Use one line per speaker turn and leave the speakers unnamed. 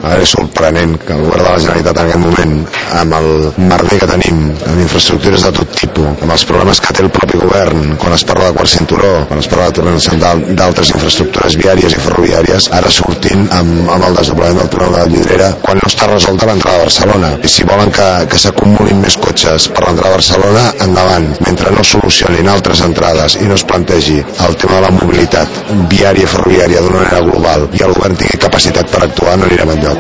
Ara és sorprenent que el govern de la Generalitat en aquest moment, amb el merder que tenim, amb infraestructures de tot tipus, amb els problemes que té el propi govern, quan es parla de quart cinturó, quan es parla de túnel d'altres infraestructures viàries i ferroviàries, ara sortint amb el desdoblament del túnel de la Llodrera, quan no està resolta l'entrada a Barcelona. I si volen que s'acumulin més cotxes per l'entrada a Barcelona, endavant. Mentre no solucionin altres entrades i no es plantegi el tema de la mobilitat viària i ferroviària d'una manera global i el govern tingui capacitat per actuar, no anirem enlloc.